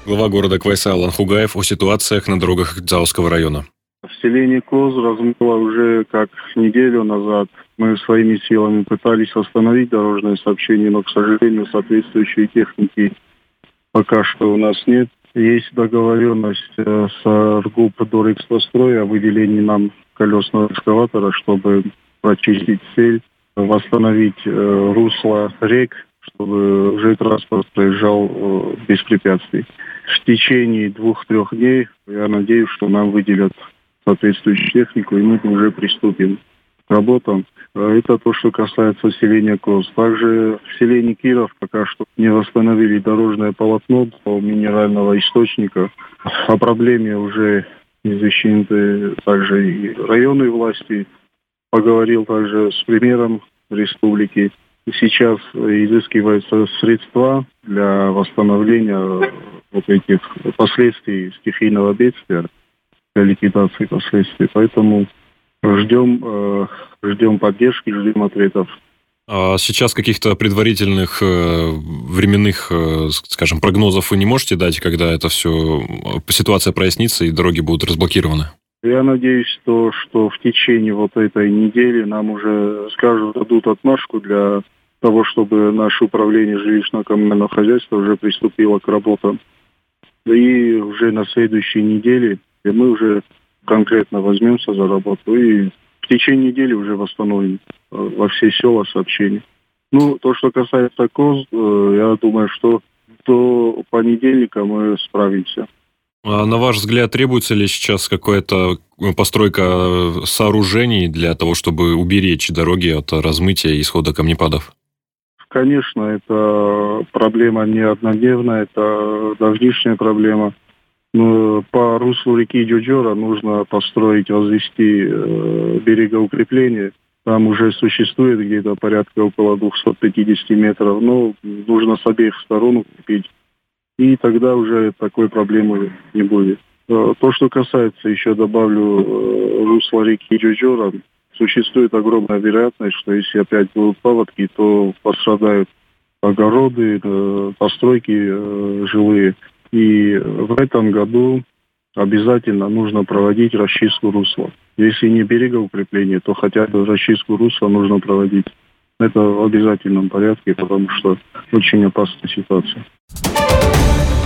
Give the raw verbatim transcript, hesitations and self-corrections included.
Глава города Квайса Алан Хугаев о ситуациях на дорогах Заоского района. В селении Коз размыло уже как неделю назад. Мы своими силами пытались восстановить дорожное сообщение, но, к сожалению, соответствующей техники пока что у нас нет. Есть договоренность э, с РГУП Дорэкспострой о выделении нам колесного экскаватора, чтобы прочистить цель, восстановить э, русло рек, чтобы уже транспорт проезжал э, без препятствий. В течение двух-трех дней я надеюсь, что нам выделят соответствующую технику, и мы уже приступим к работам. Это то, что касается селения Коз. Также в селении Киров пока что не восстановили дорожное полотно до минерального источника. О проблеме уже извещены также и районные власти. Поговорил также с премьером республики. Сейчас изыскиваются средства для восстановления вот этих последствий стихийного бедствия, для ликвидации последствий. Поэтому ждем, э, ждем поддержки, ждем ответов. А сейчас каких-то предварительных э, временных, э, скажем, прогнозов вы не можете дать, когда это все, ситуация прояснится и дороги будут разблокированы? Я надеюсь, что, что в течение вот этой недели нам уже скажут, дадут отмашку для того, чтобы наше управление жилищно-коммунального хозяйства уже приступило к работам. И уже на следующей неделе мы уже конкретно возьмемся за работу и в течение недели уже восстановим во все села сообщения. Ну, то, что касается КОЗ, я думаю, что до понедельника мы справимся. А на ваш взгляд, требуется ли сейчас какая-то постройка сооружений для того, чтобы уберечь дороги от размытия и исхода камнепадов? Конечно, это проблема не однодневная, это давнишняя проблема. Но по руслу реки Джуджора нужно построить, возвести э, берегоукрепление. Там уже существует где-то порядка около двести пятьдесят метров, но нужно с обеих сторон укрепить. И тогда уже такой проблемы не будет. То, что касается, еще добавлю, русла реки Джуджора, существует огромная вероятность, что если опять будут паводки, то пострадают огороды, постройки жилые. И в этом году обязательно нужно проводить расчистку русла. Если не берегоукрепление, то хотя бы расчистку русла нужно проводить. Это в обязательном порядке, потому что очень опасная ситуация.